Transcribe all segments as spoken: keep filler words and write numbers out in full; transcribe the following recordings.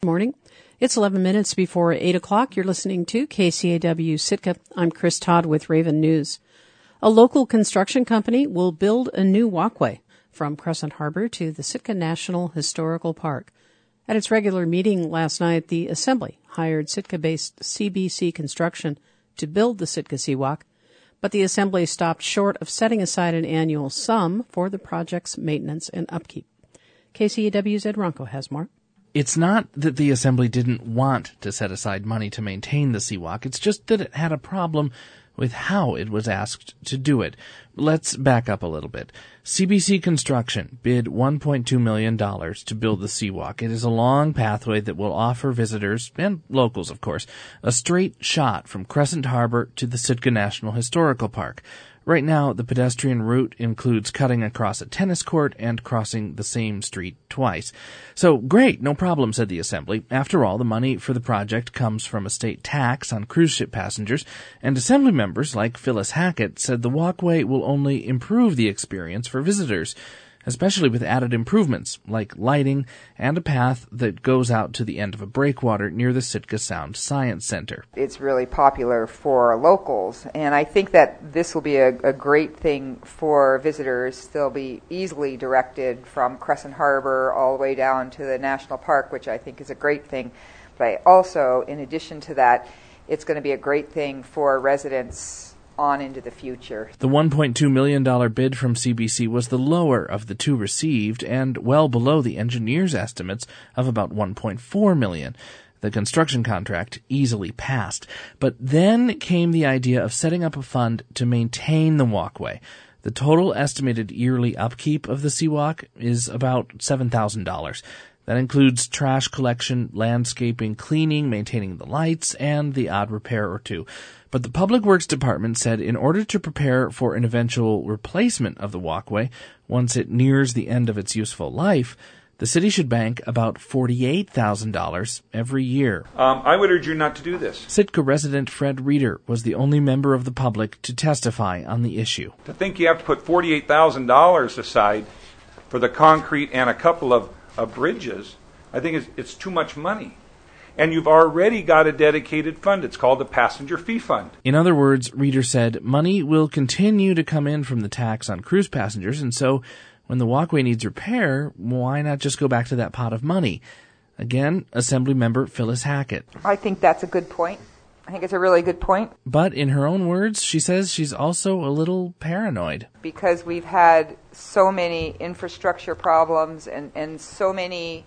Morning. It's eleven minutes before eight o'clock. You're listening to K C A W Sitka. I'm Chris Todd with Raven News. A local construction company will build a new walkway from Crescent Harbor to the Sitka National Historical Park. At its regular meeting last night, the Assembly hired Sitka-based C B C Construction to build the Sitka Seawalk, but the Assembly stopped short of setting aside an annual sum for the project's maintenance and upkeep. K C A W's Ed Ronco has more. It's not that the Assembly didn't want to set aside money to maintain the Seawalk. It's just that it had a problem with how it was asked to do it. Let's back up a little bit. C B C Construction bid one point two million dollars to build the Seawalk. It is a long pathway that will offer visitors, and locals of course, a straight shot from Crescent Harbor to the Sitka National Historical Park. Right now, the pedestrian route includes cutting across a tennis court and crossing the same street twice. So, great, no problem, said the Assembly. After all, the money for the project comes from a state tax on cruise ship passengers, and Assembly members like Phyllis Hackett said the walkway will only improve the experience for visitors, especially with added improvements like lighting and a path that goes out to the end of a breakwater near the Sitka Sound Science Center. It's really popular for locals, and I think that this will be a, a great thing for visitors. They'll be easily directed from Crescent Harbor all the way down to the National Park, which I think is a great thing. But I also, in addition to that, it's going to be a great thing for residents on into the future. The one point two million dollars bid from C B C was the lower of the two received and well below the engineers' estimates of about one point four million dollars. The construction contract easily passed. But then came the idea of setting up a fund to maintain the walkway. The total estimated yearly upkeep of the Seawalk is about seven thousand dollars. That includes trash collection, landscaping, cleaning, maintaining the lights, and the odd repair or two. But the Public Works Department said in order to prepare for an eventual replacement of the walkway, once it nears the end of its useful life, the city should bank about forty-eight thousand dollars every year. Um, I would urge you not to do this. Sitka resident Fred Reeder was the only member of the public to testify on the issue. To think you have to put forty-eight thousand dollars aside for the concrete and a couple of, of bridges, I think it's, it's too much money. And you've already got a dedicated fund. It's called the Passenger Fee Fund. In other words, Reeder said, money will continue to come in from the tax on cruise passengers, and so when the walkway needs repair, why not just go back to that pot of money? Again, Assembly member Phyllis Hackett. I think that's a good point. I think it's a really good point. But in her own words, she says she's also a little paranoid. Because we've had so many infrastructure problems and, and so many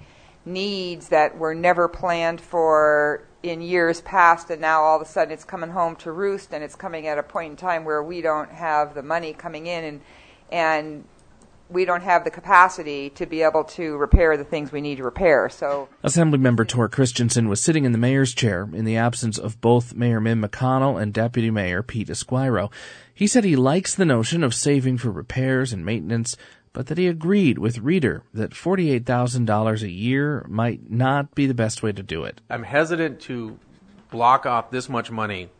needs that were never planned for in years past, and now all of a sudden it's coming home to roost, and it's coming at a point in time where we don't have the money coming in, and and we don't have the capacity to be able to repair the things we need to repair. So, Assemblymember Tor Christensen was sitting in the mayor's chair in the absence of both Mayor Mim McConnell and Deputy Mayor Pete Esquiro. He said he likes the notion of saving for repairs and maintenance, but that he agreed with Reeder that forty-eight thousand dollars a year might not be the best way to do it. I'm hesitant to block off this much money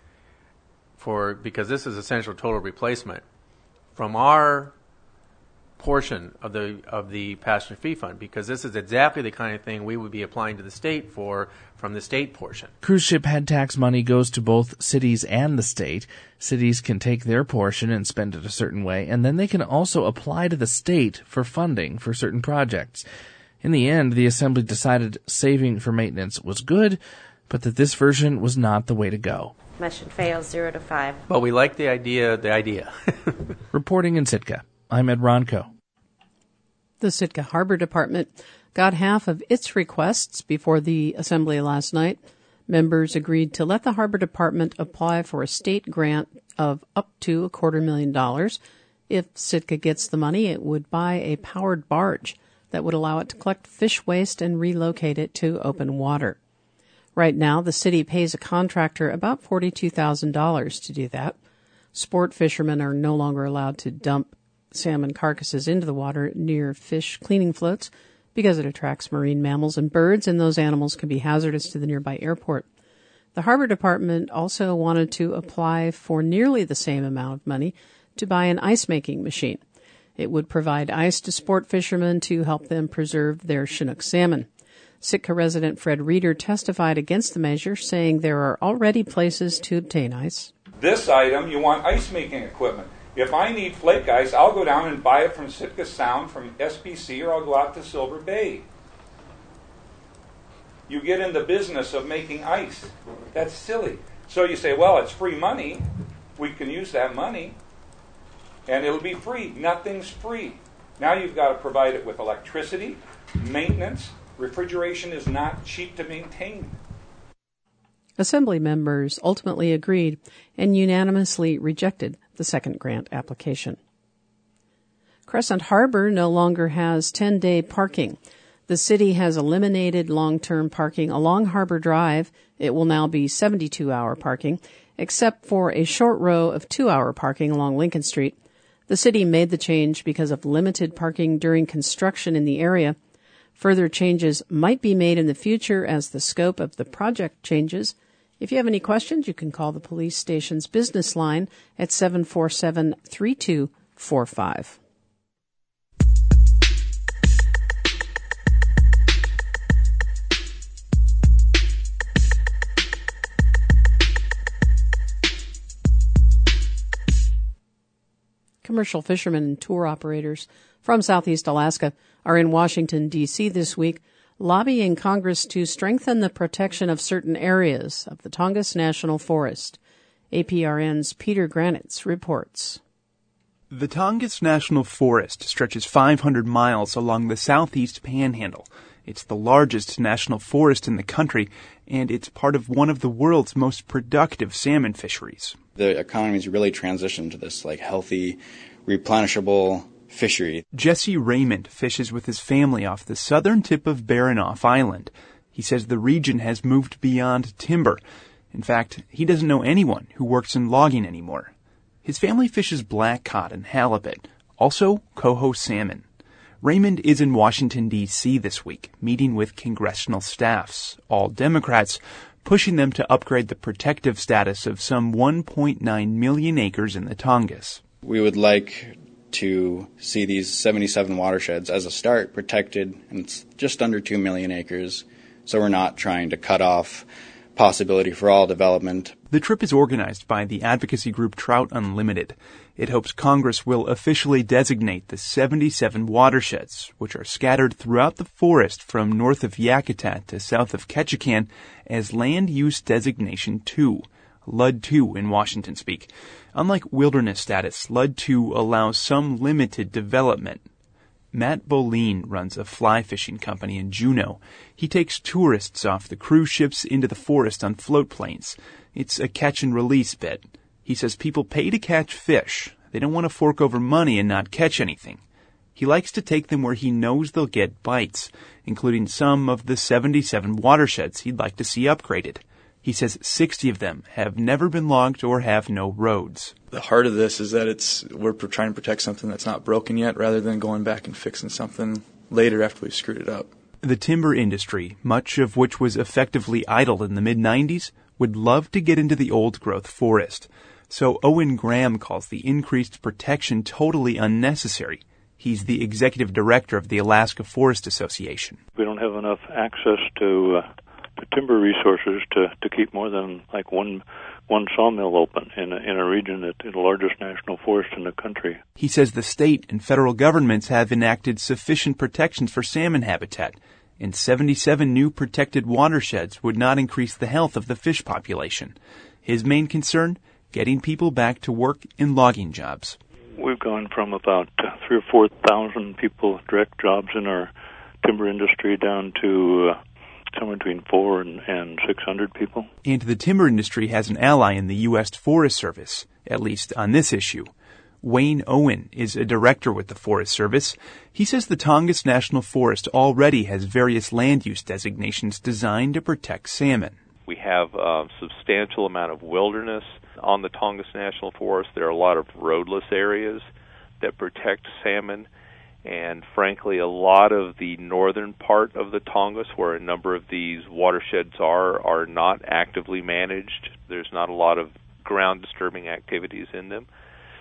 for because this is essential total replacement from our portion of the of the passenger fee fund, because this is exactly the kind of thing we would be applying to the state for from the state portion. Cruise ship head tax money goes to both cities and the state. Cities can take their portion and spend it a certain way, and then they can also apply to the state for funding for certain projects. In the end, the Assembly decided saving for maintenance was good, but that this version was not the way to go. Motion fails, zero to five. But we like the idea, the idea. Reporting in Sitka, I'm Ed Ronco. The Sitka Harbor Department got half of its requests before the Assembly last night. Members agreed to let the Harbor Department apply for a state grant of up to a quarter million dollars. If Sitka gets the money, it would buy a powered barge that would allow it to collect fish waste and relocate it to open water. Right now, the city pays a contractor about forty-two thousand dollars to do that. Sport fishermen are no longer allowed to dump salmon carcasses into the water near fish cleaning floats because it attracts marine mammals and birds, and those animals can be hazardous to the nearby airport. The Harbor Department also wanted to apply for nearly the same amount of money to buy an ice-making machine. It would provide ice to sport fishermen to help them preserve their Chinook salmon. Sitka resident Fred Reeder testified against the measure, saying there are already places to obtain ice. This item, you want ice-making equipment. If I need flake ice, I'll go down and buy it from Sitka Sound, from S B C, or I'll go out to Silver Bay. You get in the business of making ice. That's silly. So you say, well, it's free money. We can use that money, and it'll be free. Nothing's free. Now you've got to provide it with electricity, maintenance. Refrigeration is not cheap to maintain. Assembly members ultimately agreed and unanimously rejected the second grant application. Crescent Harbor no longer has ten-day parking. The city has eliminated long-term parking along Harbor Drive. It will now be seventy-two hour parking, except for a short row of two-hour parking along Lincoln Street. The city made the change because of limited parking during construction in the area. Further changes might be made in the future as the scope of the project changes. If you have any questions, you can call the police station's business line at seven four seven, three two four five. Commercial fishermen and tour operators from Southeast Alaska are in Washington, D C this week, lobbying Congress to strengthen the protection of certain areas of the Tongass National Forest. A P R N's Peter Granitz reports. The Tongass National Forest stretches five hundred miles along the southeast panhandle. It's the largest national forest in the country, and it's part of one of the world's most productive salmon fisheries. The economy's really transitioned to this like healthy, replenishable fishery. Jesse Raymond fishes with his family off the southern tip of Baranof Island. He says the region has moved beyond timber. In fact, he doesn't know anyone who works in logging anymore. His family fishes blackcod and halibut, also coho salmon. Raymond is in Washington, D C this week, meeting with congressional staffs, all Democrats, pushing them to upgrade the protective status of some one point nine million acres in the Tongass. We would like to see these seventy-seven watersheds as a start protected, and it's just under two million acres, so we're not trying to cut off possibility for all development. The trip is organized by the advocacy group Trout Unlimited. It hopes Congress will officially designate the seventy-seven watersheds, which are scattered throughout the forest from north of Yakutat to south of Ketchikan, as Land Use Designation two, L U D two in Washington speak. Unlike wilderness status, L U D two allows some limited development. Matt Boleen runs a fly fishing company in Juneau. He takes tourists off the cruise ships into the forest on float planes. It's a catch-and-release bit. He says people pay to catch fish. They don't want to fork over money and not catch anything. He likes to take them where he knows they'll get bites, including some of the seventy-seven watersheds he'd like to see upgraded. He says sixty of them have never been logged or have no roads. The heart of this is that it's we're trying to protect something that's not broken yet, rather than going back and fixing something later after we've screwed it up. The timber industry, much of which was effectively idle in the mid nineties, would love to get into the old-growth forest. So Owen Graham calls the increased protection totally unnecessary. He's the executive director of the Alaska Forest Association. We don't have enough access to uh, to timber resources to, to keep more than like one one sawmill open in a, in a region that is the largest national forest in the country. He says the state and federal governments have enacted sufficient protections for salmon habitat, and seventy-seven new protected watersheds would not increase the health of the fish population. His main concern, getting people back to work in logging jobs. We've gone from about uh, three or four thousand people, direct jobs in our timber industry, down to uh, somewhere between four and, and six hundred people. And the timber industry has an ally in the U S Forest Service, at least on this issue. Wayne Owen is a director with the Forest Service. He says the Tongass National Forest already has various land use designations designed to protect salmon. We have a substantial amount of wilderness on the Tongass National Forest. There are a lot of roadless areas that protect salmon, and frankly, a lot of the northern part of the Tongass, where a number of these watersheds are, are not actively managed. There's not a lot of ground disturbing activities in them.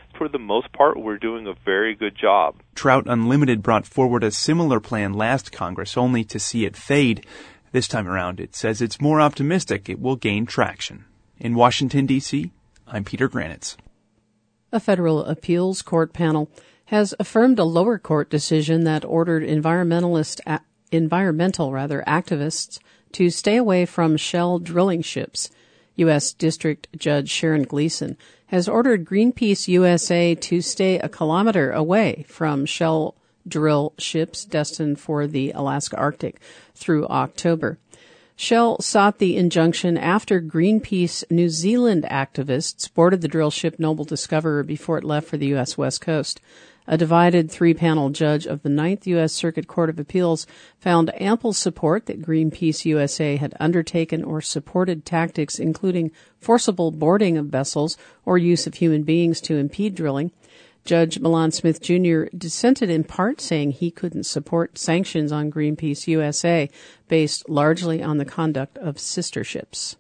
for the most part, we're doing a very good job. Trout Unlimited brought forward a similar plan last Congress, only to see it fade. This time around, it says it's more optimistic it will gain traction. In Washington, D C, I'm Peter Granitz. A federal appeals court panel has affirmed a lower court decision that ordered environmentalist a- environmental rather activists to stay away from Shell drilling ships. U S. District Judge Sharon Gleason has ordered Greenpeace U S A to stay a kilometer away from Shell drill ships destined for the Alaska Arctic through October. Shell sought the injunction after Greenpeace New Zealand activists boarded the drill ship Noble Discoverer before it left for the U S. West Coast. A divided three-panel judge of the Ninth U S. Circuit Court of Appeals found ample support that Greenpeace U S A had undertaken or supported tactics including forcible boarding of vessels or use of human beings to impede drilling. Judge Milan Smith Junior dissented in part, saying he couldn't support sanctions on Greenpeace U S A based largely on the conduct of sister ships.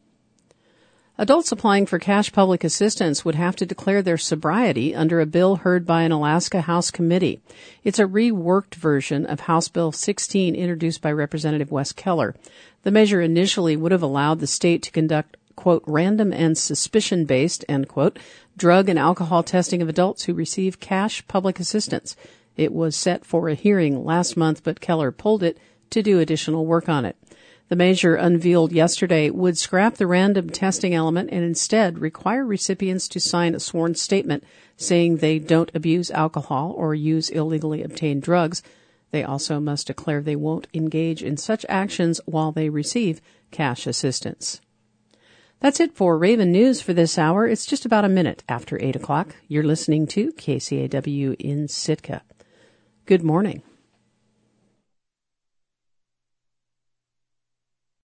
Adults applying for cash public assistance would have to declare their sobriety under a bill heard by an Alaska House committee. It's a reworked version of House Bill sixteen introduced by Representative Wes Keller. The measure initially would have allowed the state to conduct, quote, random and suspicion-based, end quote, drug and alcohol testing of adults who receive cash public assistance. It was set for a hearing last month, but Keller pulled it to do additional work on it. The measure unveiled yesterday would scrap the random testing element and instead require recipients to sign a sworn statement saying they don't abuse alcohol or use illegally obtained drugs. They also must declare they won't engage in such actions while they receive cash assistance. That's it for Raven News for this hour. It's just about a minute after eight o'clock. You're listening to K C A W in Sitka. Good morning.